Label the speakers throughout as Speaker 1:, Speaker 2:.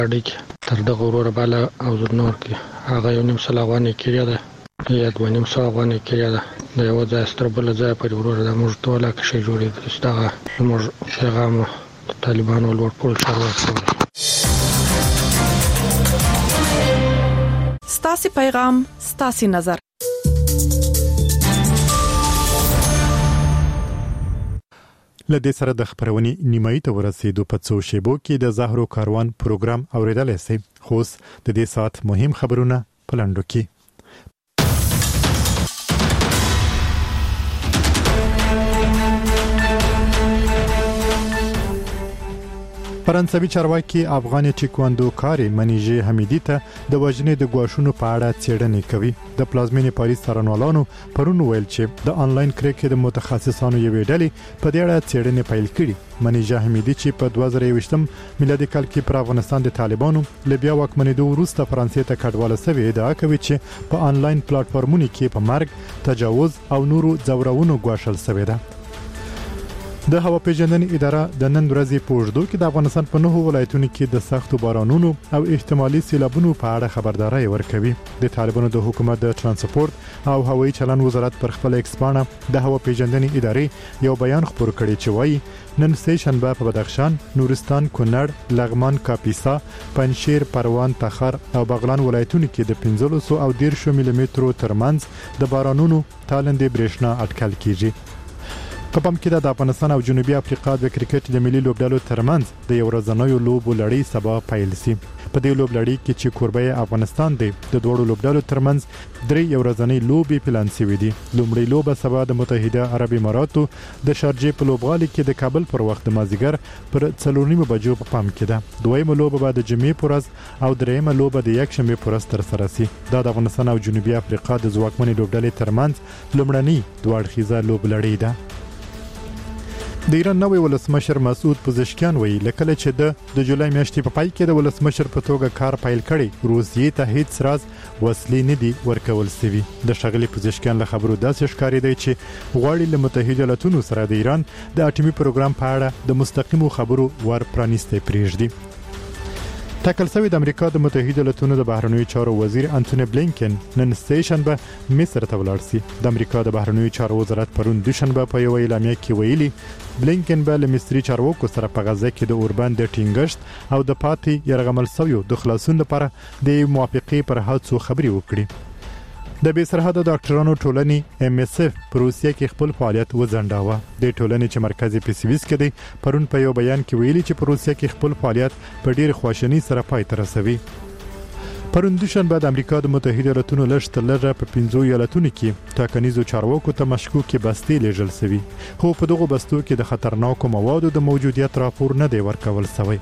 Speaker 1: اړیکې تر دغه وروره بالا او نور کې هغه یو نیم سل افغانۍ کړی ده یا 2.5 افغانۍ کړی ده د یو ځای ستر بل ځای پر وروره د موږ ټول کې شي جوړېدل دغه موږ پیغام طالبانو لوړ پول شروع
Speaker 2: ستاسي پیغام ستاسي نظر.
Speaker 3: لدې سره د خبرونې نیمایي ته ورسېدو. په څو شیبو کې د زهرو کاروان پروګرام اوریدلای شئ. خو د دې سات مهم خبرونه پلاندو کې. فرانسوي چارواکي افغان ټیکواندو کاري منیژه حمیدی ته د وژنې د ګواښونو په اړه څېړنې کوي. د پلازمینې پاریس څارنوالانو پرون ویل چې د انلاین کرکټ د متخصصانو یوې ډلې په دې اړه څېړنې پیل کړې. منیژه حمیدی چې په 2023 میلادي کال کې پر افغانستان د طالبانو لبیا واکمنېدو وروسته فرانسې ته کډواله شوې ادعا کوي چې په انلاین پلیټفارمونو کې په مرګ، تجاوز او نورو ځورونو ګواښل شوې ده. د هوا پیژندنې اداره د نن ورځې په اوږدو کې د افغانستان په 9 ولایتونو کې د سختو بارانونو او احتمالي سیلابونو په اړه خبرداري ورکوي. د طالبانو د حکومت د ترانسپورت او هوایي چلن وزارت پر خپل ایکس پاڼه د هوا پیژندنې ادارې یو بیان خپور کړی چې وایي نن سه شنبه په بدخشان، نورستان، کونړ، لغمان، کاپیسا، پنجشیر، پروان، تخار او بغلان ولایتونو کې د 15 او 10 ملي مترو ترمنځ د بارانونو تالندې برېښنا اټکل کیږي. په پام کې د افغانستان او جنوبي افریقا د کرکټ د ملي لوبډلو ترمنځ د یو ورځنیو لوبو لړۍ سبا پیل شي. په دې لوبلړۍ کې چې کوربه افغانستان دی د دوړو لوبډلو ترمنځ درې یو ورځنۍ لوبې پلان شوې دي. لومړی لوبه سبا د متحده عرب اماراتو د شارجې په لوبغالي کې د کابل پر وخت د مازیګر پر 4:30 بجو په پام کې ده. دویمه لوبه به د جمعې پر ورځ او دریمه لوبه د یکشنبه پر ورځ تر سره شي. دا د افغانستان او جنوبي افریقا د ځواکمنې لوبډلې ترمنځ لومړنۍ دوه اړخیزه لوبلړۍ ده. د ایران نوې ولسمشر مسعود پزشکیان وایي لکه چې د جولای میاشتې په پای کې د ولسمشر په توګه کار پیل کړي روسیې ته هیڅ راز وسلې نه دي ورکول شوي. د ښاغلي پزشکیان له خبرو داسې ښکارېدی چې غواړي له متحده ایالاتونو سره د ایران د اټومي پروګرام په اړه د مستقیمو خبرو ور پرانیسته پریږدي. ټاکل شوی د امریکا د متحده ایالاتونو د بهرنیو چارو وزیر انټونی بلینکن نن سه شنبه مصر ته ولاړ شي. د امریکا د بهرنیو چارو وزارت پرون دوشنبه په یو اعلامیه کې ویلي بلینکن به له مصري چارواکو سره په غزه کې د اوربند د ټینګښت او د پاتې یرغمل شویو د خلاصون لپاره د موافقې پر هڅو خبري وکړي. د بې سرحده ډاکټرانو ټولنې MSF په روسیه کې خپل فعالیت وځنډاوه. د ټولنې چې مرکز یې په سویس کې دی پرون په یو بیان کې ویلي چې په روسیه کې خپل فعالیت په ډیر خواشنۍ سره پای ته رسوي. پرون دوشنبه د امریکا د متحده ایالاتونو لږ په 15 ایالتونو کې ټاکنیزو چارواکو ته مشکوکې بستې لیږل شوي. خو په دغه بستو کې د خطرناکو موادو د موجودیت راپور نه دی ورکول شوی.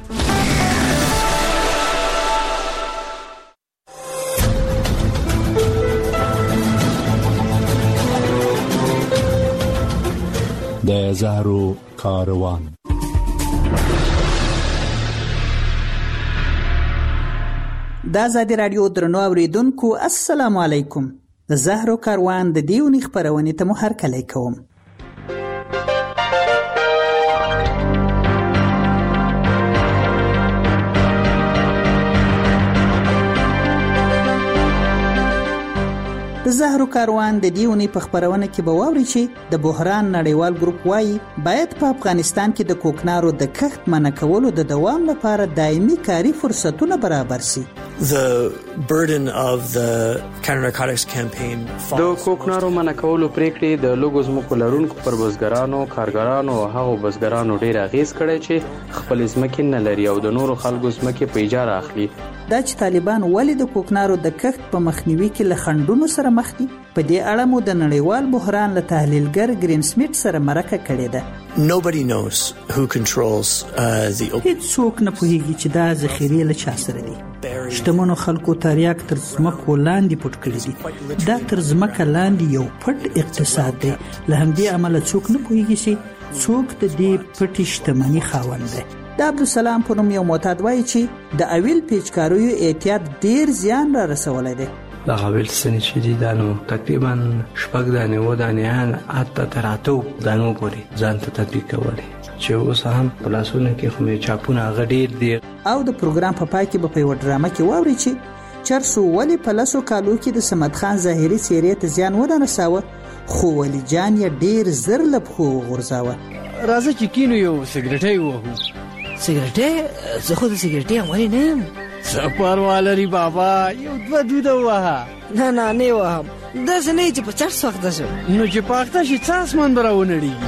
Speaker 4: د زهرو کاروان.
Speaker 5: د آزادي رادیو درنو اوریدونکو السلام علیکم. د زهرو کاروان د دیونی خبرونې ته مو هرکلی کوم. د زهرو کاروان د دیونی په خبرونه کې به واوري چې د بحران نړیوال ګروپ وايي باید په افغانستان کې د کوکنارو د کښت منع کولو د دوام لپاره دایمي کاري فرصتونه برابر شي.
Speaker 6: The burden of the counter-narcotics campaign
Speaker 7: د کوکنارو منع کولو پریکړې د لوګو ځمکو لرونکو پر بزګرانو، کارګرانو او هغو بزګرانو ډیر اغیز کړی چې خپل ځمکې نه لري او د نورو خلکو ځمکې په اجاره اخلي.
Speaker 5: دا چې طالبان ولې د کوکنارو د کښت په مخنیوي کې له خنډونو سره مخ دي، په دې اړه مو د نړیوال بحران له تحلیلګر گرین سمیت سره مرکه کړې ده.
Speaker 6: Nobody knows who controls the
Speaker 5: هیڅ څوک نه پوهیږي چې دا ذخیرې له چا سره دي. شتمنو خلکو تریاک تر ځمکو لاندې پټ کړی دي. دا تر ځمکه لاندې یو پټ اقتصاد دی. له همدې امله څوک نه پوهیږي چې څوک د دې پټې شتمنۍ خاوند دی. د عبدالسلام په نوم یو معتاد وایي چې د اویل پیچکاریو احتیاط ډیر زیان را رسولی دی.
Speaker 8: د اویل سنې چې دي دا نو تقریبا 6 دانې و دانې حتی تر 8 دانو پورې ځان ته تطبیق کولی. چې اوس هم په لاسونو کې خو مې چاپونه هغه ډېر دي.
Speaker 5: او د پروګرام په پای کې به په یوه ډرامه کې واورئ چې چرسو ولې په لسو کالو کې د صمد خان ظاهري څېرې ته زیان ونه رساوه، خو ولی جان یې ډېر زر له پښو وغورځاوه.
Speaker 9: راځه چې کینو یو سګرټی ووهو.
Speaker 10: سګرټی؟ زه خو د سګرټۍ عملي نه یم.
Speaker 9: څه پروا لري بابا، یو دوه دوده ووهه.
Speaker 10: نه یې وهم، داسې نه چې په چرس وخته شم.
Speaker 9: نو چې په اخته شي څه اسمان به راونړېږي.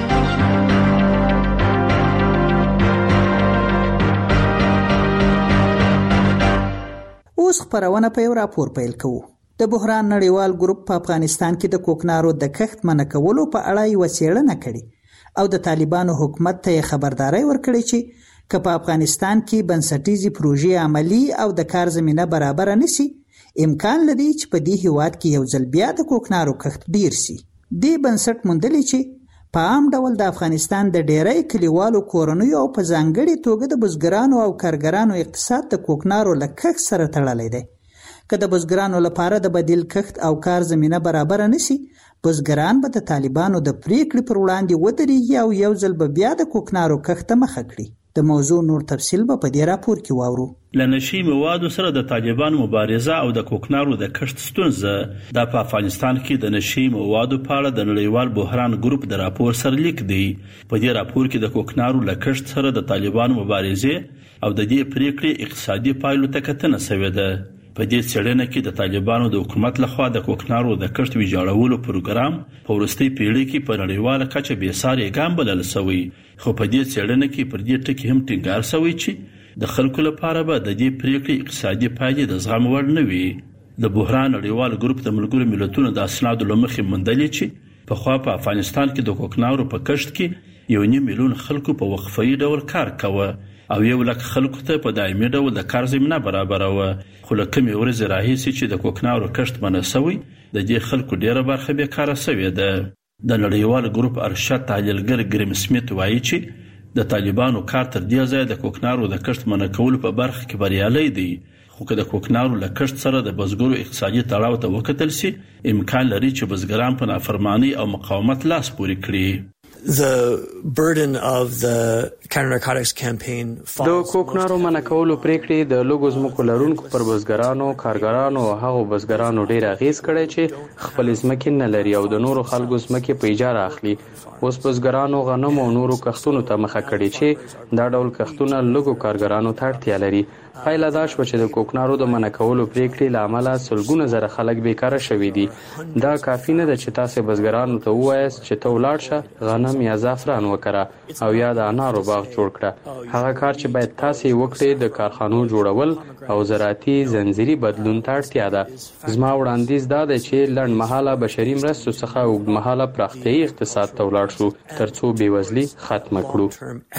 Speaker 5: اوس خپرونه په یو راپور پیل کوو. د بحران نړیوال ګروپ په افغانستان کې د کوکنارو د کښت منع کولو په اړه یوه څېړنه کړې او د طالبانو حکومت ته یې خبرداری ورکړې چې که په افغانستان کې بنسټیزې پروژې عملي او د کار زمینه برابره نشي، امکان لري چې په دې هیواد کې یو ځل بیا د کوکنارو کښت ډیر شي. دې بنسټ موندلې چې په عام ډول د افغانستان د ډیری کلیوالو کورنیو او په ځانګړې توګه د بزګرانو او کارګرانو اقتصاد د کوکنارو له کښت سره تړلی دی. که د بزګرانو لپاره د بدیل کښت او کار زمینه برابره نشي، بزګران به د طالبانو د پریکړې پر وړاندې ودرېږي او یو ځل به بیا د کوکنارو کښت ته مخه کړي. د موضوع نور تفصیل به په دې راپور کې واورو.
Speaker 11: له نشي موادو سره د طالبانو مبارزه او د کوکنارو د کښت ستونزه د افغانستان کې د نشي موادو په اړه د نړیوال بحران ګروپ د راپور سرلیک دی. په دې راپور کې د کوکنارو له کښت سره د طالبانو مبارزه او د دې پریکړې اقتصادي پایلو ته کتنه شوې ده. په دې څېړنه کې د طالبانو د حکومت لخوا د کوکنارو د کښت ویجاړولو پروګرام په وروستۍ پیړۍ کې په نړیواله کچه بې ساري ګام بلل شوی، خو په دې څېړنه کې پر دې ټکي هم ټینګار شوی چې د خلکو لپاره به د دې پریکړې اقتصادي پایلې د زغم وړ نه وي. د بحران نړیوال ګروپ د ملګرو ملتونو د اسنادو له مخې موندلې چې په خوا په افغانستان کې د کوکنارو په کښت کې 1.5 میلیون خلکو په وقفه‌ای ډول کار کاوه او 1 لک خلکو ته په دایمي ډول د کار زمینه برابروه. خو له کومې ورځې راهیسې چې د کوکنارو کښت منع شوی، د دې خلکو ډیره برخه بیکاره شوې ده. د نړیوال ګروپ ارشد تحلیلګر ګریم سمیت وایي چې د طالبانو کار تر دې ځای د کوکنارو د کښت منع کولو په برخه کې بریالی دی، خو که د کوکنارو له کښت سره د بزګرو اقتصادي تړاو ته وکتل شي، امکان لري چې بزګران په نافرمانی او مقاومت لاس پورې کړي.
Speaker 6: The burden of the counter-narcotics campaign
Speaker 7: د کوکنارو منع کولو پریکړې د لوګو ځمکو لرونکو پر بزګرانو، کارګرانو او هغو بزګرانو ډیر اغیز کړی چې خپل ځمکې نه لري او د نورو خلکو ځمکې په اجاره اخلي. اوس بزګرانو غنم او نورو کښتونو ته مخه کړې چې دا ډول کښتونه لوګو کارګرانو ته اړتیا لري. پایله دا شوه چې د کوکنارو د منع کولو پریکړې له امله سلګونه زره خلک بیکاره شوي دي. دا کافي نه ده چې تاسو بزګرانو ته ووایاست چې ته ولاړ شه، غنم یا زعفران وکړه او یا د انارو باغ جوړ کړه. هغه کار چې باید تاسو وکړئ د کارخانو جوړول او زراعتي زنجیري بدلون ته اړتیا ده. زما وړاندیز دا دی چې لنډمهاله بشري مرستو څخه اوږدمهاله پراختیایي اقتصاد ته ولاړ شو ترڅو بېوزلي ختمه کړو.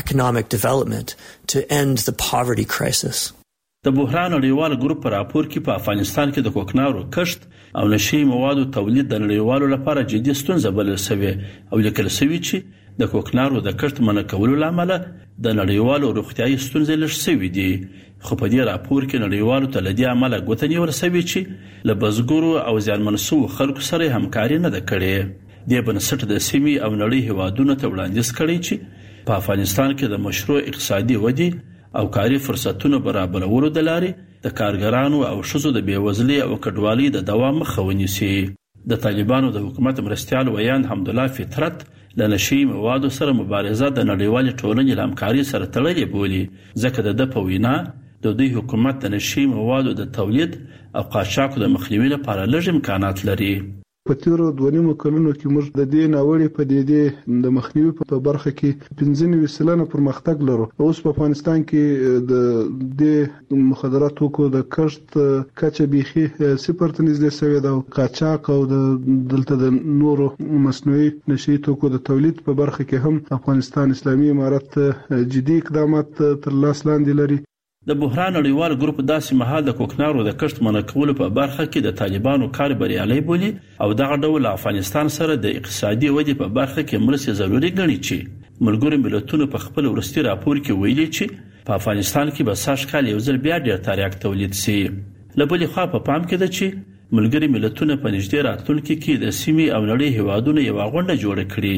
Speaker 11: د بحران نړیوال ګروپ په راپور کې په افغانستان کې د کوکنارو کښت او نشي موادو تولید د نړیوالو لپاره جدي ستونزه بلل شوی او لیکل شوی چې د کوکنارو د کښت منع کولو لامل د نړیوالو روغتیايي ستونزې لږ شوي دي. خو په دې راپور کې نړیوالو ته لدی عمله غوښتنې ور شوی چې له بزګرو او ځانمنسو خلکو سره همکاري نه ده کړې. د بنسټ د سیمې او نړۍ هیوادونو ته وړاندیز کړی چې په افغانستان کې د مشروع اقتصادي ودې او کاري فرصتونو برابرولو د لارې د کارګرانو او ښځو د بیوزلۍ او کډوالۍ د دوام مخه ونیسي. د طالبانو د حکومت مرستیال ویان حمدالله فطرت له نشي موادو سره مبارزه د نړیوالې ټولنې له همکارۍ سره تړلې بولي، ځکه د په وینا د دوی حکومت د نشي موادو د تولید او قاچاق د مخنیوي لپاره لږ امکانات لري.
Speaker 12: په تیرو 2.5 کلونو کې موږ د دې ناوړې پدیدې د مخنیوي په برخه کې 95% پرمختګ لرو. اوس په افغانستان کې د مخدرات توکو د کښت کچه بیخي 0 ته نږدې شوې ده. قاچاق او دلته د نورو مصنوعي نشي توکو د تولید په برخه کې هم افغانستان اسلامي امارت جدي اقدامات تر لاس لاندې لري.
Speaker 11: د بحران نړیوال ګروپ داسې مهال د کوکنارو د کښت منع کولو په برخه کې د طالبانو کار بریالي بولي او دغه ډول افغانستان سره د اقتصادي ودې په برخه کې مرسته ضروري ګڼي چې ملګرو ملتونو په خپل ورستي راپور کې ویلي چې په افغانستان کې به سږ کال یو ځل بیا ډیر تریاک تولید شي. له بلې خوا په پام کې ده چې ملګري ملتونه په نږدې راتلونکي کې د سیمې او نړۍ هیوادونو یو غونډه جوړه کړي.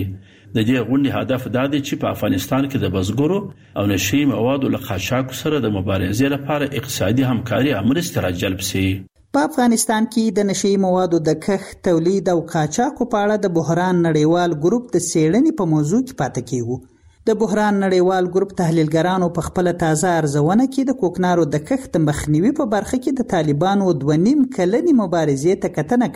Speaker 11: د دې غونډې هدف دا دی چې په افغانستان کې د بزګرو او نشي موادو له قاچاق سره د مبارزې لپاره اقتصادي همکاري او مرستې راجلب شي.
Speaker 5: په افغانستان کې د نشي موادو د کښت، تولید او قاچاق په اړه د بحران نړیوال ګروپ د څېړنې په موضوع کې پاتې کیږو. د بحران نړیوال ګروپ تحلیلګرانو په خپل تازه ارزونه کې د کوکنارو د کښت مخنیوي په برخه کې د طالبانو 2.5 کلنې مبارزې ته کتنه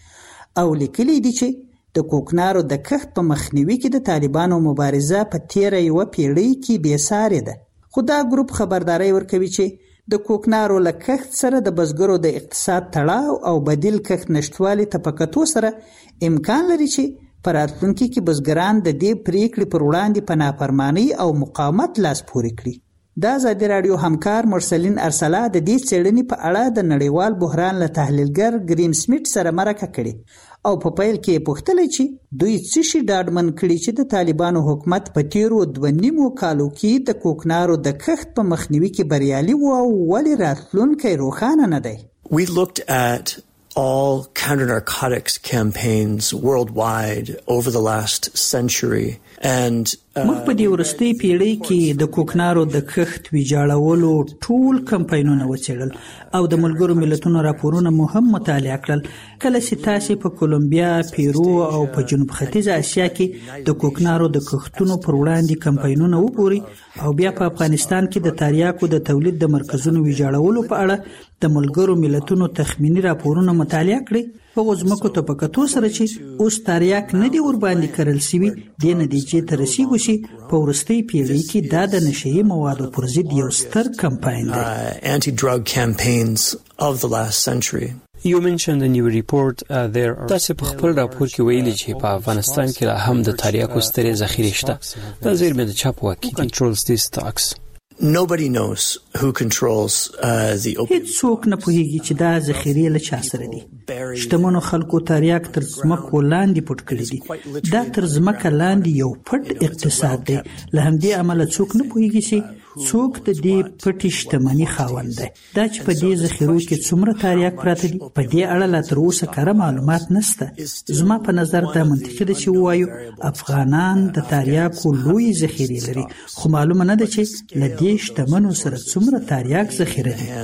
Speaker 5: کړې او لیکلي دي چې د کوکنارو د کښت په مخنیوي کې د طالبانو مبارزه په تیره یوه پیړۍ کې بېسارې ده. خو دا ګروپ خبرداري ورکوي چې د کوکنارو له کښت سره د بزګرو د اقتصاد تړاو او بدیل کښت نشټوالي ته په کتو سره امکان لري چې په راتلونکي کې بزګران د دې پریکړې پر وړاندې په نافرمانۍ او مقاومت لاس پورې کړي. د ازادي راډیو همکار مرسلین ارسلا د دې څېړنې په اړه د نړیوال بحران له تحلیلګر ګرین سمیت سره مرکه کړې او په پیل کې پوښتنه چې دوی څه شي ډاډمن کړي چې د طالبانو حکومت په تیرو 2.5 کالو کې د کوکنارو د کښت په مخنیوي کې بریالي و او ولې راتلونکی روښانه نه دی.
Speaker 6: We looked at all counter-narcotics campaigns worldwide over the last century and
Speaker 5: موږ په دې وروستۍ پیړۍ کې د کوکنارو د کښت ویجاړولو ټول کمپاینونه وڅېړل او د ملګرو ملتونو راپورونه مو هم مطالعه کړل. کله چې تاسې په کولومبیا، پیرو او په جنوب ختیځه اسیا کې د کوکنارو د کښتونو پر وړاندې کمپاینونه وګورئ او بیا په افغانستان کې د تریاکو د تولید د مرکزونو ویجاړولو په اړه د ملګرو ملتونو تخمینی راپورونه مطالعه کړئ، هغو ځمکو ته په کتو سره چې اوس تریاک نه دی ورباندې کرل سوي، دې نتیجې ته رسیږو چې په وروستۍ پیړۍ کې دا د نشهیي موادو پر ضد یو ستر کمپاین دی.
Speaker 6: Anti-drug campaigns of the last century.
Speaker 13: You mentioned in your report there are تاسو په خپل راپور کې ویلي چې په افغانستان کې لا هم د تریاکو سترې ذخیرې شته. دا زیرمې د چا په واک کې controls these stocks.
Speaker 6: Nobody knows who controls the opium.
Speaker 5: هیڅ څوک نه پوهیږي چې دا ذخیرې له چا سره دي. شتمنو خلکو تریاک تر ځمکو لاندې پټ کړي دي. دا تر ځمکه لاندې یو پټ اقتصاد دی. له همدې امله څوک نه پوهیږي چې څوک د دې پټې شتمنۍ خاوند دی. دا چې په دې ذخیرو کې څومره تریاک پراته دي په دې اړه لا تر اوسه کره معلومات نشته. زما په نظر دا منطقي ده چې ووایو افغانان د تریاکو لوی ذخیرې لري، خو معلومه نه ده چې له دې شتمنو سره څومره تریاک ذخیره دي.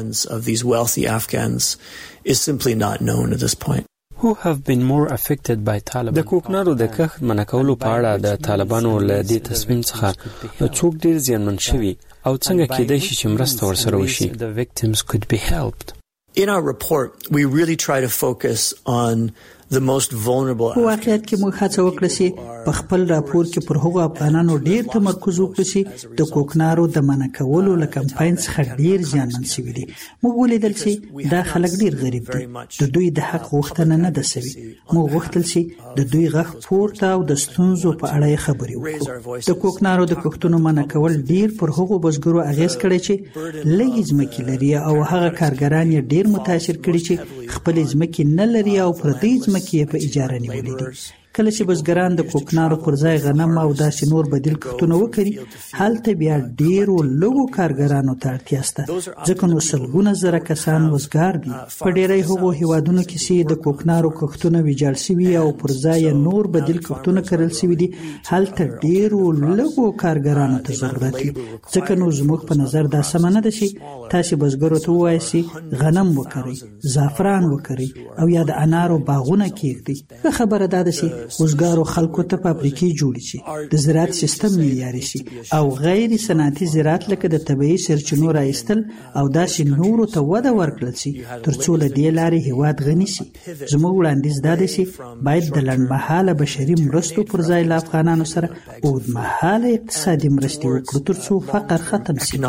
Speaker 13: Who have been more affected by Taliban? د کوکنارو د کښت منع کولو په اړه د طالبانو له دې تصمیم څخه څوک ډیر زیانمن شوي او څنګه کېدای شي چې مرسته ورسره وشي. The victims could be helped.
Speaker 6: In our report, we really try to focus on the most vulnerable.
Speaker 5: په واقعیت کې موږ هڅه وکړه چې په خپل راپور کې پر هغو افغانانو ډیر تمرکز وکړو چې د کوکنارو د منع کولو له کمپاین څخه ډیر زیانمن شوي دي. موږ ولیدل چې دا خلک ډیر غریب دي، د دوی د حق غوښتنه نه ده شوې. موږ غوښتل چې د دوی غږ پورته او د ستونزو په اړه یې خبرې وکړو. د کوکنارو د کښتونو منع کول ډیر پر هغو بزګرو اغیز کړی چې لږې ځمکې لري او هغه کارګران یې ډیر متاثر کړي چې خپلې ځمکې نه لري او پردۍ ځمکې په اجاره نیولې دي. کله چې بزګران د کوکنارو پر ځای غنم او داسې نور بدیل کښتونه وکړي، هلته بیا ډیرو لږو کارګرانو ته اړتیا شته، ځکه نو سلګونه زره کسان وزګار دي. په ډیری هغو هیوادونو کې چې د کوکنارو کښتونه ویجاړ شوي او پر ځای نور بدیل کښتونه کرل شوي دي، هلته ډیرو لږو کارګرانو ته ضرورت وي. ځکه نو زموږ په نظر دا سمه نه ده چې تاسې بزګرو ته ووایئ چې غنم وکرئ، زعفران وکرئ او یا د انارو باغونه کیږدئ. ښه خبره دا ده چې وزګارو خلکو ته فابریکې جوړې شي، د زراعت سیستم معیاري شي او غیر صنعتي زراعت لکه د طبیعي سرچینو راایستل او داسې نورو ته وده ورکړل شي ترڅو له دې لارې هیواد غني شي. زموږ وړاندیز دا دی چې باید د لنډمهاله بشري مرستو پر ځای له افغانانو سره اوږدمهاله اقتصادي مرستې وکړو ترڅو فقر ختم شي.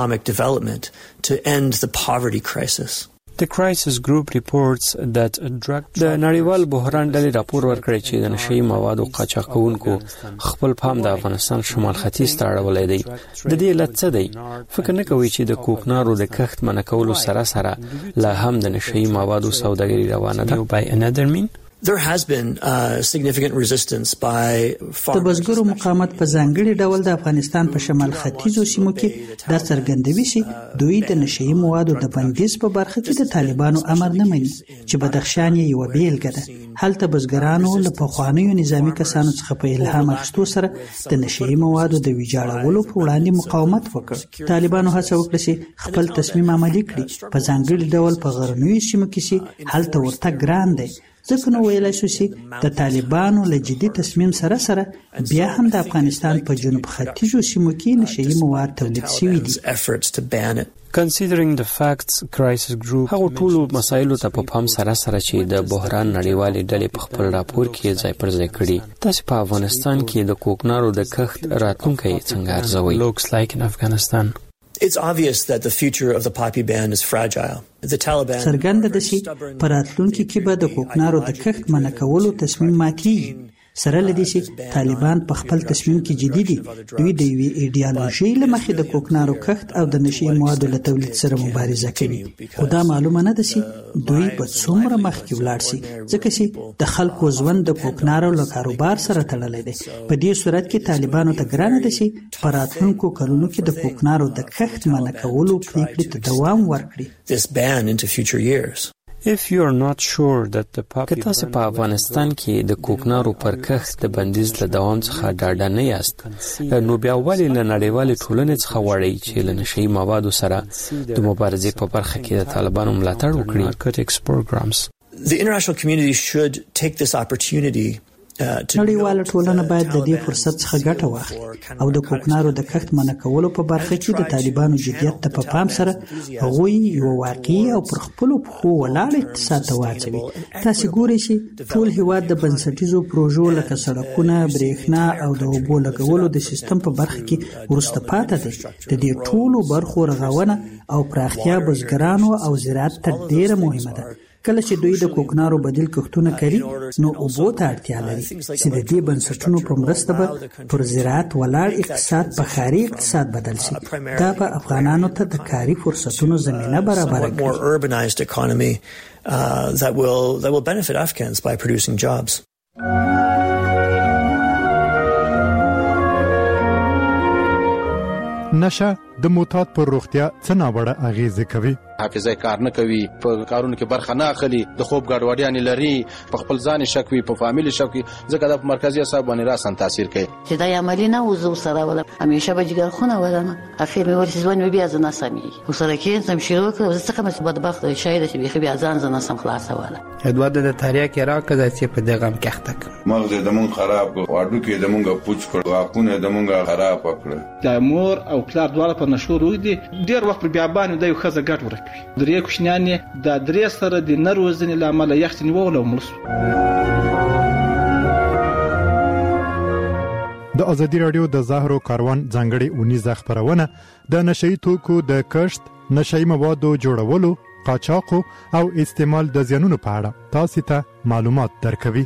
Speaker 13: The crisis group reports that د نړیوال بحران ډلې راپور ورکړی چې د نشهیي موادو قاچاقونکو خپل پام د افغانستان شمال ختیځ ته اړولی دی. د دې علت څه دی؟ فکر نه کوئ چې د کوکنارو د کښت منع کولو سره سره لا هم د نشهیي موادو سوداګري روانه ده؟ By another mean?
Speaker 6: There has been significant resistance by farmers.
Speaker 5: د بزګرو مقاومت په ځانګړي ډول د افغانستان په شمال ختیځو سیمو کې دا څرګندوي چې دوی د نشئی موادو د بندیز په برخه کې د طالبانو امر نه مني چې بدخشان یې یو بیلګه ده. هلته بزګرانو له پخوانیو نظامی کسانو څخه په الهام اخیستو سره د نشئی موادو د ویجاړولو په وړاندې مقاومت وکړ. طالبانو هڅه وکړه چې خپل تصمیم عملي کړي. په ځانګړي ډول په غرنیو سیمو کې چې هلته ورته ګران دی. ځکه نو ویلای شو چې د طالبانو له جدي تصمیم سره بیا هم د افغانستان په جنوب ختیځو سیمو کې نشئی مواد تولید شوي دي.
Speaker 13: Considering the facts crisis group هغه ټول مسایلو ته په پام سره چې د بحران نړیوالې ډلې په خپل راپور کې ځای پر ځای کړي. تاسو په افغانستان کې د کوکنارو د کښت راتلونکی څنګه ارزوئ؟ Looks like in Afghanistan.
Speaker 6: It's obvious that the future of the poppy ban is fragile. The Taliban
Speaker 5: څرګنده ده چې په راتلونکي کې به د کوکنارو د کښت منع کولو تصمیم ماتېږي. سره لدی چې طالبان په خپل تصمیم کې جدي دي. دوی د یوې ایډیالوژي له مخې د کوکنارو کښت او د نشئی موادو له تولید سره مبارزه کوي. خو دا معلومه نه ده چې دوی به څومره مخکې ولاړ شي ځکه چې د خلکو ژوند د کوکنارو له کاروبار سره تړلی دی. په دې صورت کې طالبانو ته ګرانه ده چې په راتلونکو کلونو کې د کوکنارو د کښت منع کولو پریکړې ته دوام ورکړي.
Speaker 6: This ban into future years.
Speaker 13: If you are not sure that the poppy که تاسو په افغانستان کې د کوکنارو پر کښت د بندیز له دوام څخه ډاډه نه یاست نو بیا ولې له نړیوالې ټولنې څخه غواړئ چې له نشئی موادو سره د مبارزې په برخه کې د طالبانو ملاتړ وکړي.
Speaker 6: The international community should take this opportunity
Speaker 5: نړیواله ټولنه باید د دې فرصت څخه ګټه واخلي او د کوکنارو د کښت منع کولو په برخه کې د طالبانو جدیت ته په پام سره هغوی یو واقعي او پر خپلو پښو ولاړ اقتصاد ته واچوي. تاسو ګورئ چې ټول هیواد د بنسټیزو پروژو لکه سړکونه، برېښنا او د اوبو لګولو د سیستم په برخه کې وروسته پاتې دی. د دې ټولو برخو رغونه او پراختیا بزګرانو او زراعت ته ډیره مهمه ده. کله چې دوی د کوکنارو بدیل کښتونه کوي نو اوبو ته اړتیا لري چې د دې بنسټونو په مرسته به پر زراعت ولاړ اقتصاد په ښاري اقتصاد بدل شي. دا به افغانانو ته د کاري فرصتونو زمینه برابره
Speaker 6: کړي. That will benefit Afghans by producing jobs.
Speaker 3: نشه د موتات پر روغتیا څه ناوړه اغیزه کوي؟
Speaker 14: حافظه کار نه کوي، په کارونو کې برخه نه اخلي، د خوب ګډوډیاں لري، په خپل ځان شک وي، په فامیلی شک وي، ځکه د مرکزی اعصاب باندې راسن تاثیر کوي.
Speaker 15: چې دا عملی نه وزو سره ولا همیشه به جګر خونه ولنه اخر مې ورسې ځوان بیا ځنه سمي او سره کې سم شروع کړ زه څنګه مې بدبخت شاید چې بيخي بیا ځان ځنه سم خلاص ولا
Speaker 8: ادواد د تاریخ راکړه چې په دغه کښتک
Speaker 16: مغز د مون خراب واډو کې د مونږه پوچ کړ واقونه د مونږه خراب کړ.
Speaker 17: د مور او پلار دواړه په نشو روي دي ډیر وخت بیا باندې د یو خزه ګټ ورکوي. درې کوښنیانې د درې سره د نروزنې لامل یخت نیول او ملس.
Speaker 3: د ازادي رادیو د زهرو کاروان ځانګړي اونیزه خبرونه د نشئی توکو د کښت، نشئی موادو جوړولو، قاچاق او استعمال د زیانونو په اړه تاسو ته معلومات درکوي.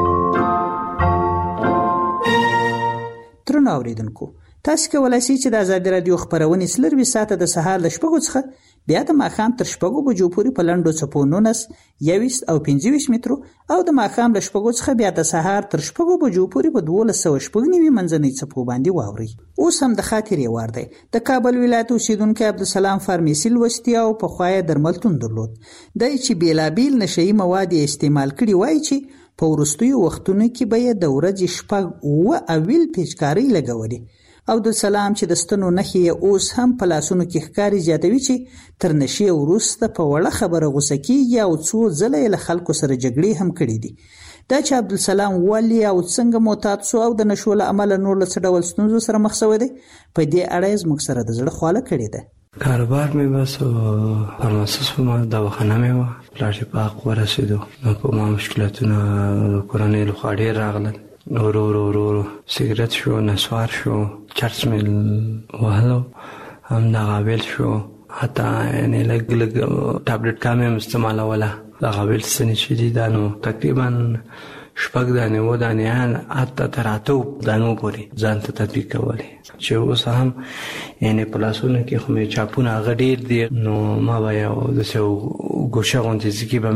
Speaker 5: ترنو اوریدونکو، تاسو کولای شئ چې د ازادي رادیو خبرونه سلروي ساعته د سهار ل 8 څخه بیا د ماښام تر 6 بجو پورې په لنډو څپو 19 او 25 مترو او د ماښام ل 8 څخه بیا د سهار تر 6 بجو پورې په 1290 منځنۍ څپو باندې واوري. اوس هم د خاطرې وار دی. د کابل ولایت اوسیدونکو عبدالسلام فارمیسی لوستی او په خوایه درملتون درلود. د چې بیلابیل نشئی مواد استعمال کړي وای چې په ورستیو وختونو کې به د ورځې شپږ او اویل پیچکاری لګولي. عبدالسلام چې د ستنو نخې اوس هم په لاسونو کې ښکاری زیاتوي چې تر نشي وروسته په وړه خبره غوسه کیږي او څو ځله له خلکو سره جګړې هم کړې دي. دا چې عبدالسلام ولی او څنګه معتاد شو او د نشو له عمله نور له څه ډول ستونزو سره مخ شوی دی په دې اړه زموږ سره د زړه خواله کړې ده.
Speaker 8: کاروبار مې بس فارماسیست ما دواخانه مې و پلاټ پاک ورسېدو نو په ما مشکلاتونه کورنۍ له خوا ډېر راغلل. ورو سیګریټ شو، نسوار شو، چرس مې وهلو، هم دا غابل شو، حتی یعنی لږ ټابلیټ کا مې استعمالوله. دا غابل سنې چې دي دا نو تقریبا 6 دانې و دانې حتی تر 8 دانو پورې ځان ته تطبیق کولی چې اوس هم یعنی پلاسونه کې خو مې چاپونه هغه ډېر دي نو ما به یو داسې ګوشه غوندې ځکې به مې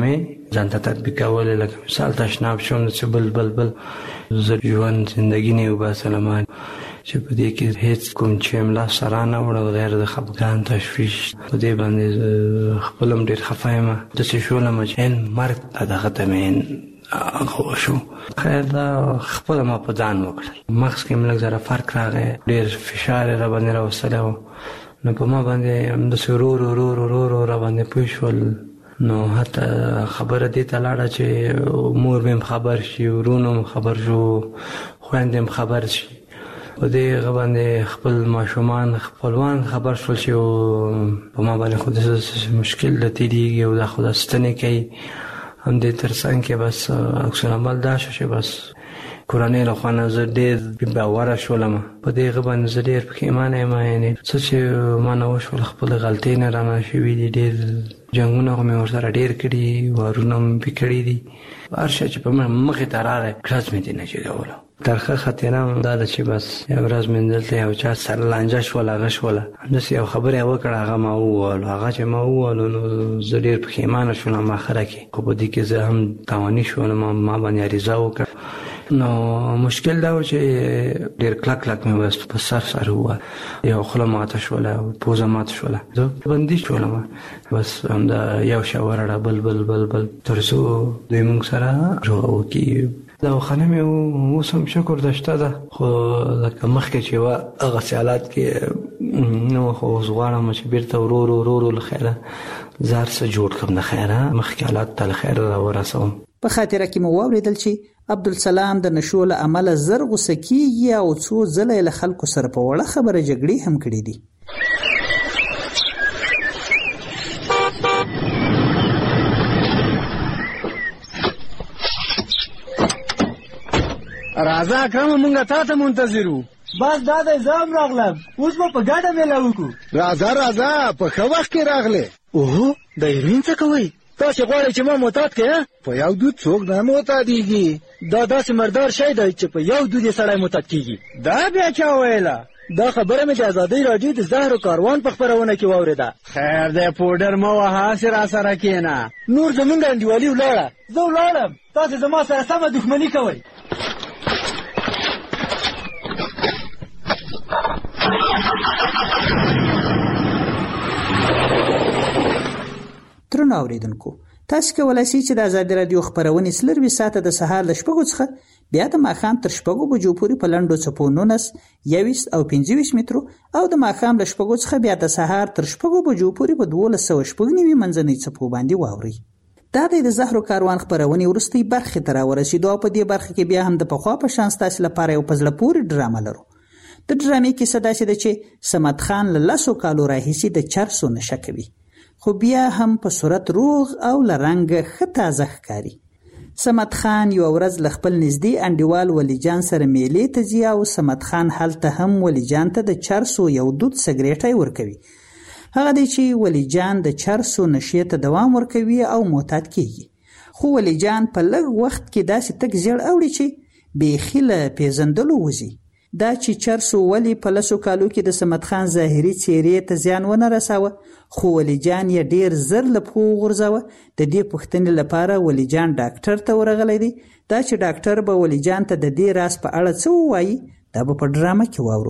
Speaker 8: ځان ته تطبیقول، لکه مثال تشناب شوم چې بل زه ژوند زندگی نه وباسلم چې په دې کې هیڅ کوم چې املا سره نه وړو غیر د خپګان تشویش په دې باندې خپلم ډېر خفه یم د څه شولم چې مرګ دغه تمین خو شو خیر دا خپل ما په ځان وکړل. مغز کې ملک زره فرق راغی، ډېر فشار را باندې راوستلی و، نو په ما باندې همداسې ورو را باندې پوه شول. نو حتی خبره دې ته لاړه چې مور مې خبر شي، ورونو مې خبر شو، خویندې مې خبر شي. په دې باندې خپل ماشومان خپلوان خبر شول چې په ما باندې خو د مشکل د تېرېږي او دا خو د ستنې کوي. هم دې تر څنګ کې بس عکس العمل دا شو چې بس کورنۍ له خوا نه زه ډېر باوره شولم. په دې باندې زه ډېر پښیمانه یم، یعنې څه چې ما نه وشول خپلې غلطۍ نه رانه شوي دي. ډېر جنګونه خو مې ورسره ډېر کړي، وارونه مې پې کړي دي. هر شی چې په مخې ته راغی کړز مې دې نه جګولو. ترخه خاطره دا ده چې بس یو ورځ مې دلته یو چا سره لانجه شوله، هغه شوله، همداسې یو خبره یې وکړه، هغه ما وویلو. هغه چې ما وویلو نو زه ډېر پښیمانه شولم آخره کې، خو په دې کې زه هم تاواني شولم، ما باندې عریضه وکړه. نو مشکل دا و چې ډېر کلک مې بس په سر وویل، یو خوله ماته شوله، پوزه ماته شوله، زه بندي شولم. بس همدا یو شی ورړه بل تر څو دوی موږ سره روغه وکړي. دواخانه مې اوس هم شکر ده شته ده، خو لکه مخکې چې وه هغسې حالات کې نو خو اوس غواړم چې بېرته ورو له خیره زه هر څه جوړ کړم د خیره، مخکې حالات ته له خیره راورسوم.
Speaker 5: په خاطره کې مو واورېدل چې عبدالسلام د نشو له امله زر غوسه کېږي او څو ځله یې له خلکو سره په وړه خبره جګړې هم کړې دي.
Speaker 9: راځه اکرم مونږ تا ته منتظر وو.
Speaker 18: بس دا د زام راغلم، اوس به په ګډه میله وکړو.
Speaker 9: راځه په ښه وخت کې راغلې.
Speaker 18: اوهو د هیروین څه کوئ؟ تاسې غواړئ چې ما معتاد کړې؟
Speaker 9: په یو دود څوک نه معتادېږي.
Speaker 18: دا داسې مردار شی دی چې په یو دود یې سړی معتاد کېږي.
Speaker 9: دا بیا چا ویله؟
Speaker 18: دا خبره مې د ازادۍ راډیو د زهرو کاروان په خپرونه کې واورېده.
Speaker 9: خیر دی پوډر مه وهه، هسې راسره کښېنه.
Speaker 18: نور زمونږ انډیوالي ولاړه، زه ولاړم، تاسې زما سره سمه دښمني کوئ.
Speaker 5: درنو اوریدونکو، تاسو کولای شئ چې د ازادي رادیو خبرونه سلروي ساعته د سهار ل 6 څخه بیا د ماښام تر 6 بجو پورې په لنډو څپو 19 21 او 25 مترو او د ماښام ل 6 څخه بیا د سهار تر 6 بجو پورې په 1290 منځنۍ څپو باندې واوري. دا د زهرو کاروان خبرونه ورستي برخه تر ورسېدو په دې برخه کې بیا هم د پخوا په شان تاسو لپاره یو پزله پوری ډرامه لرو. د ډرامې کې صدا شي چې سمت خان له لاسو کالو راهیسي د چرسو نشه کوي، خو بیا هم په صورت روغ او لرنګ خطازه ښکاري. سمت خان یو ورځ ل خپل نږدې انډیوال ولی جان سره میلې ته ځي او سمت خان هلته هم ولی جان ته د چرسو یو دود سګریټ ورکوي. هغه دی چې ولی جان د چرسو نشې ته دوام ورکوي او معتاد کیږي. خو ولی جان په لږ وخت کې داسې تک زیړ اوړي چې بیخي له پیژندلو وځي. دا چې چرسو ولی په لسو کالو کې د سمت خان ظاهري څېرې ته زیان ونه رساوه، خو ولی جان یې ډیر زر له پښو وغورځاوه. د دې پوښتنې لپاره ولی جان ډاکټر ته ورغلی دی. دا چې ډاکټر به ولی جان ته د دې راز په اړه څه ووایي دا به په ډرامه کې واورو.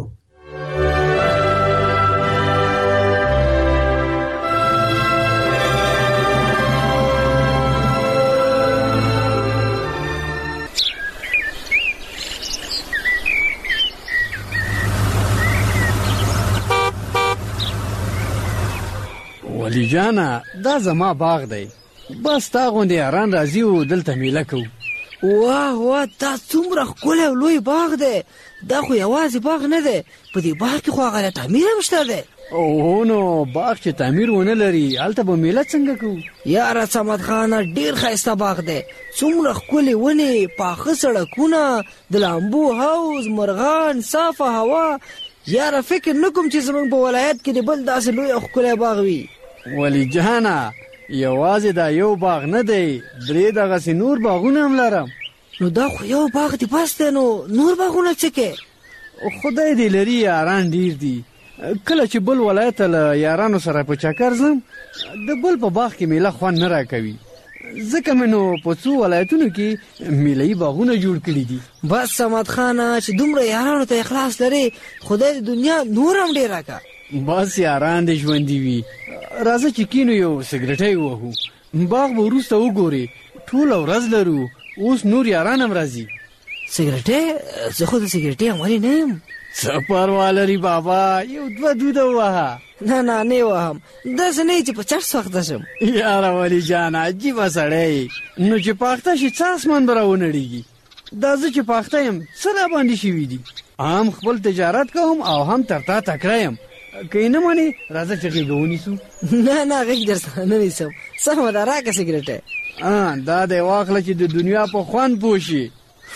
Speaker 9: ولی جانا دا زما باغ دی، بس تا غوندې یاران راځي او دلته میله کوو.
Speaker 10: واه دا څومره ښکلی او لوی باغ دی. دا خو یوازې باغ نه دی، په دې باغ کې خو هغه تعمیر هم شته دی.
Speaker 9: اوه نو باغ چې تعمیر ونه لري هلته به میله څنګه کوو؟
Speaker 10: یاره صمد خانه ډېر ښایسته باغ دی، څومره ښکلې ونې، پاخه سړکونه، د لامبو حوض، مرغان، صافه هوا. یاره فکر نه کوم چې زموږ په ولایت کې د بل داسې لوی او ښکلی باغ وي.
Speaker 9: ولی جهانه یوازې دا یو باغ نه دی، درې دغسې نور باغونه هم لرم.
Speaker 10: نو دا خو یو باغ دی بس دی، نو نور باغونه څه کې؟
Speaker 9: خدای دې لري یاران ډیر دي. کله چې بل ولایت له یارانو سره په چکر ځم د بل په باغ کې میله خوند نه راکوي. ځکه مې نو په څو ولایتونو کې میله‌یي باغونه جوړ کړي دي.
Speaker 10: بس صمد خانه چې دومره یارانو ته اخلاص لري خدای د دنیا نور هم ډیر راکا.
Speaker 9: بس یاران دې ژوندي وي. راځه چې کینو یو سګریټي وهو. باغ به وروسته وګوري. ټول ورځ لرو. اوس نور یاران هم راځي.
Speaker 10: سګریټي زه خو د سګریټي عمري نه یم.
Speaker 9: څه پروا لري بابا یو دوه دوده وها.
Speaker 10: نه وهم داسې نه چې په چرس وخته شم.
Speaker 9: یاره ولی جان عجیبه سړی. نو چې پاخته شي څه اسمان به راونړېږي. دا زه چې پاخته یم څه را باندې شوي دي. هم خپل تجارت کوم او هم تر تا تکړه یم. که یې نه منې راځه چې غېږه ونیسو.
Speaker 10: نه غېږ در سره نه نیسم. سمه ده راکړه سګریټی.
Speaker 9: دا دی واخله چې د دنیا په خوند پوه شي.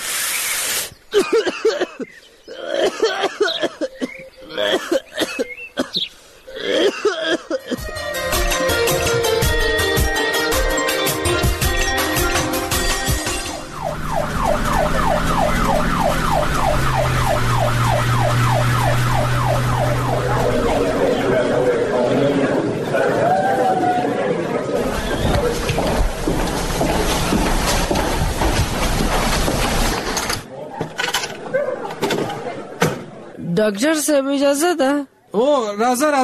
Speaker 10: ډاکټر صاحب اجازه ده؟
Speaker 17: او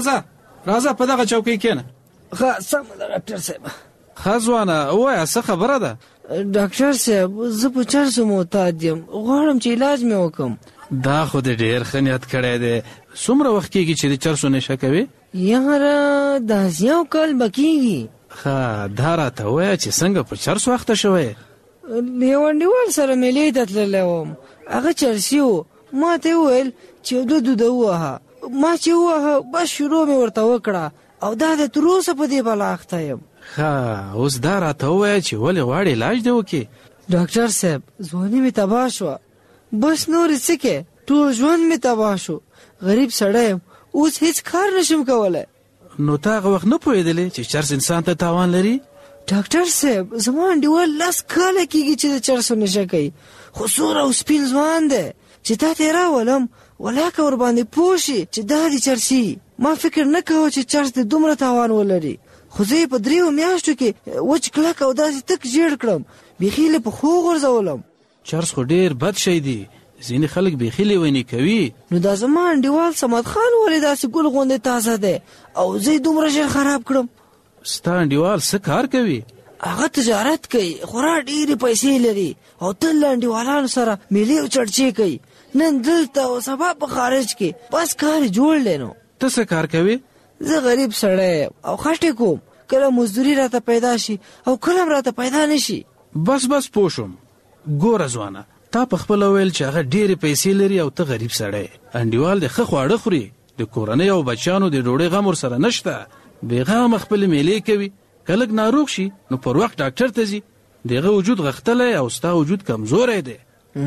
Speaker 17: راځه په دغه چوکۍ کېنه.
Speaker 10: ښه سمه ده ډاکټر صاحب.
Speaker 17: ښه ځوانه ووایه څه خبره ده؟
Speaker 10: ډاکټر صاحب زه په چرسو معتاد یم. غواړم چې علاج مې وکړم.
Speaker 17: دا خو دې ډېر ښه نیت کړی دی. څومره وخت کېږي چې د چرسو نشه کوې؟
Speaker 10: یاره داسې یو کال به کېږي.
Speaker 17: ښه دا راته ووایه چې څنګه په چرسو اخته شوی؟
Speaker 10: یو انډیوال سره میلې ته تللی وم. هغه چرسي و. ما ته وویل چې دوه دوده ووهه. ما چې ووهه بس شروع مې ورته وکړه او دا د تر اوسه په دې بلا اخته یم.
Speaker 17: ښه اوس دا راته ووایه چې ولې غواړې علاج دې وکړې؟
Speaker 10: ډاکټر صاحب ځواني مې تباه شوه. بس نور څه کې ټول ژوند مې تباه شو. غریب سړی یم اوس هیڅ کار نشم کولی.
Speaker 17: نو تا هغه وخت نه پوهېدلې چې چرس انسان ته تاوان لري؟
Speaker 10: ډاکټر صاحب زما انډیوال 10 کاله کېږي چې د چرسو نشه کوي. خو سور او سپین ځوان دی چې تا ته یې راولم ولاکه ورباندې پوه شي چې دا دي چرسي. ما فکر نه کوه چې چرس د دومره تاوان ولري. خو زه یې په 3 میاشتو کې وچ کلک او داسې تک ژیړ کړم. بیخي یې په پښو غورځولم.
Speaker 17: چرس خو ډېر بد شی دی. ځینې خلک بیخي لیوني کوي.
Speaker 10: نو دا زما انډیوال صمد خان ولې داسې ګل غوندې تازه دی او زه یې دومره ژر خراب کړم؟
Speaker 17: ستا انډیوال څه کار کوي؟
Speaker 10: هغه تجارت کوي. خورا ډېرې پیسې لري او تل له انډیوالانو سره میلې او چړچې کوي. نن دلته او سبا په خارج کې. بس کار جوړ دی. نو
Speaker 17: ته څه کار کوې؟
Speaker 10: زه غریب سړی او خټې کوم. کله مزدوري راته پیدا شي او کله هم راته پیدا نشي.
Speaker 17: بس پوه شوم. ګوره ځوانه تا په خپله ویل چې هغه ډېرې پیسې لري او ته غریب سړی. انډیوال د ښه خواړه خوري. د کورنۍ او بچیانو د ډوډۍ غم ورسره نشته. بېغمه خپلې میلې کوي. که لږ ناروغ شي نو پر وخت ډاکټر ته ځي. د هغه وجود غښتلی او ستا وجود کمزوری دی.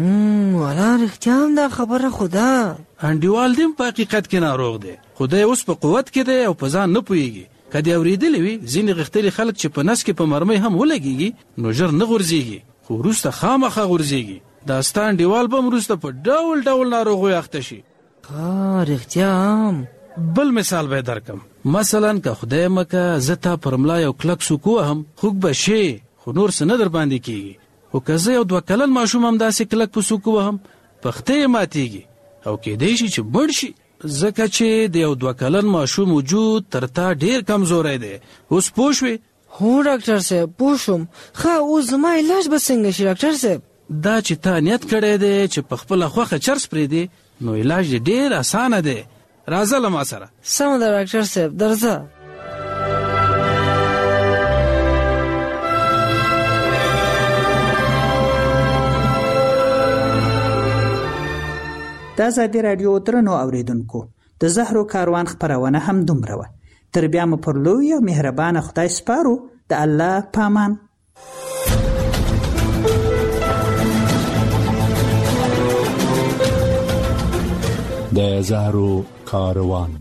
Speaker 10: والا رښتیا هم دا خبره خو ده.
Speaker 17: انډیوال دې په حقیقت کې ناروغ دی. خدای اوس په قوت کې دی او په ځان نه پوهېږي. که دې اورېدلې وي ځینې غښتلي خلک چې په نس کې په مرمۍ هم ولګېږي نو ژر نه غورځېږي خو وروسته خامخا غورځېږي. دا ستا انډیوال به هم وروسته په ډول ناروغیو اخته شي.
Speaker 10: رښتیا هم.
Speaker 17: بل مثال به درکم. مثلا که خدای مکه زه تا پر ملا یو کلک سوک وهم خوږ به شې خو نور څه نه در باندې کېږي. خو که زه یو 2 کلن ماشوم هم داسې کلک په سوک وهم پښتۍ یې ماتېږي او کېدی شي چې مړ شي. ځکه چې د یو 2 کلن ماشوم وجود تر تا ډېر کمزوری دی. اوس پوه شوې؟
Speaker 10: هو ډاکټر صاحب پوه شوم. ښه اوس زما علاج به څنګه شي ډاکټر صاحب؟
Speaker 17: دا چې تا نیت کړی دی چې په خپله خوښه چرس پرېږدې نو علاج دې ډېر اسانه دی. راځه له ما سره.
Speaker 10: سمه ده ډاکټر صاحب درځه.
Speaker 5: د ازادي راډیو درنو اوریدونکو د زهرو کاروان خپرونه هم دومره وه. تر بیا مو پر لوی او مهربانه خدای سپارو. د الله پامان.
Speaker 4: د زهرو کاروان.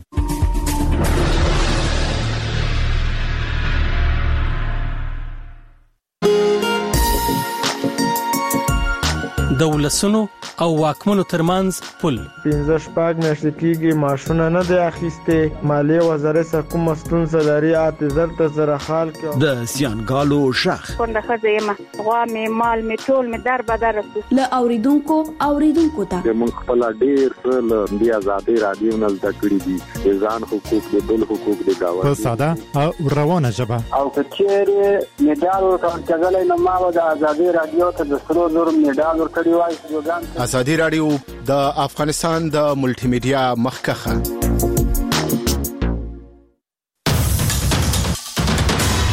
Speaker 19: د ولسونو او واکمنو ترمنځ پل.
Speaker 20: 15 میاشتې کېږي ماشونه نه دی اخیسته، مالیه وزارت سره کوم ستونزه لري، اعتذار ته سره حال کې
Speaker 21: د زیانګالو شخ
Speaker 22: څنګه خزیمه غوا می مال می ټول می در بدر
Speaker 23: له اوریدونکو ته
Speaker 24: موږ خپل ډیر څه د آزادۍ رادیو نه زده کړی دي، ځان حقوق د بل حقوق د گاوه
Speaker 3: په ساده او روانه ژبه.
Speaker 25: او کچېره میډال ورکړل کېدل نو ما د آزادۍ رادیو ته د 300 میډال ورکړی وای.
Speaker 21: آزادۍ رادیو د افغانستان د ملټي میډیا مخکخه